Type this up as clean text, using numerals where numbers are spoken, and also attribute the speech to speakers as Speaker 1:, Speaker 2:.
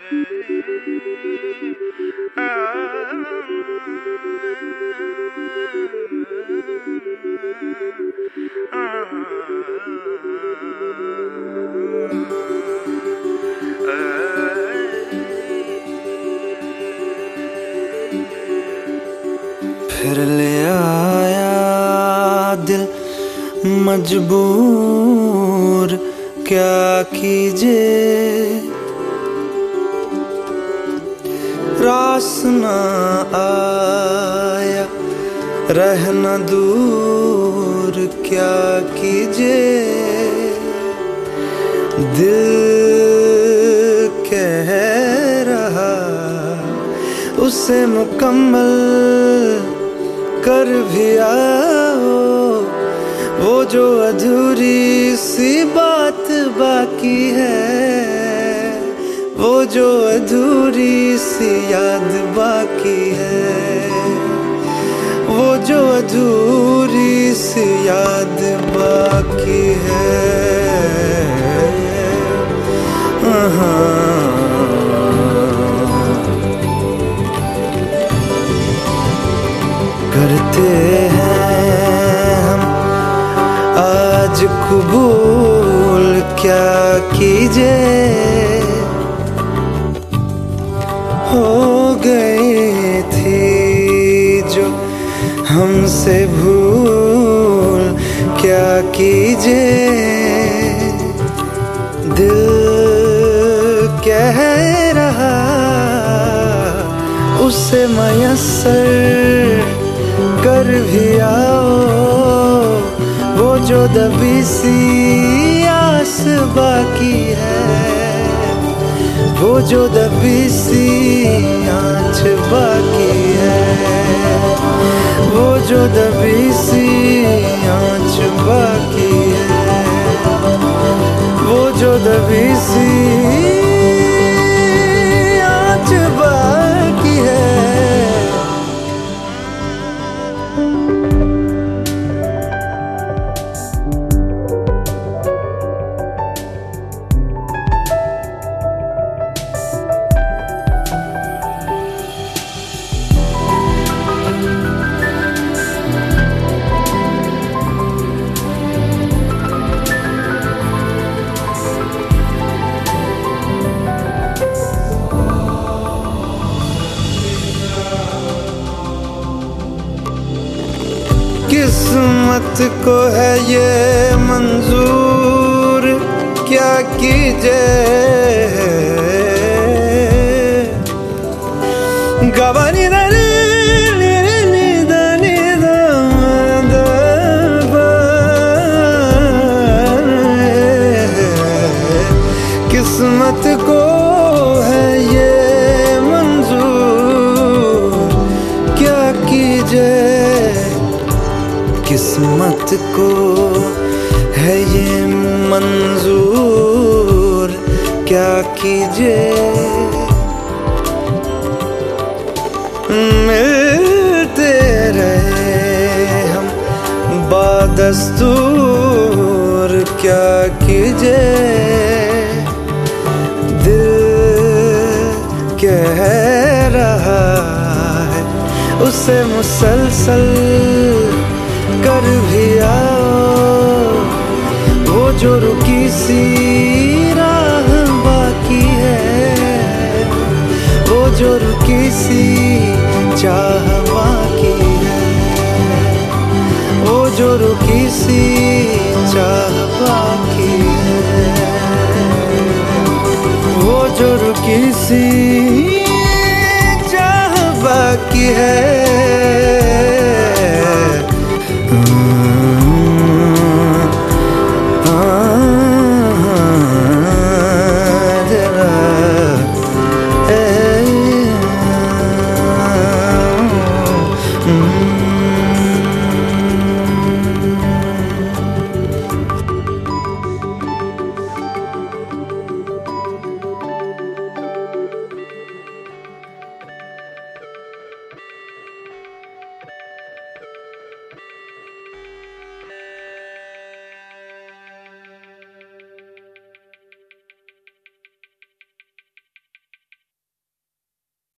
Speaker 1: फिर ले आया दिल मजबूर, क्या कीजिए रास ना आया, रहना दूर, क्या कीजिए। दिल कह रहा उसे मुकम्मल कर भी आओ, वो जो अधूरी सी बात बाकी है, वो जो अधूरी सी याद बाकी है, वो जो अधूरी सी याद बाकी है। करते हैं हम आज कबूल, क्या कीजिए। हो गई थी जो हमसे भूल, क्या कीजिए। दिल कह रहा उसे मयस्सर कर भी आओ, वो जो दबी सी आस बाकी है, वो जो दबी सी आँच बाकी है, वो जो दबी सी आँच बाकी है, वो जो दबी सी आँच बाकी है। किस्मत को है ये मंजूर, क्या कीजिए। गवानी किस्मत को है ये मंजूर, क्या कीजिए। किस्मत को है ये मंजूर, क्या कीजिए। मिलते रहे हम बादस्तूर, क्या कीजिए। दिल कह रहा है उसे मुसलसल कर भी आओ, वो जो रुकी सी राह बाकी है, वो जो रुकी सी चाह बाकी है, वो जो रुकी सी चाह बाकी है, वो जो रुकी सी चाह बाकी है।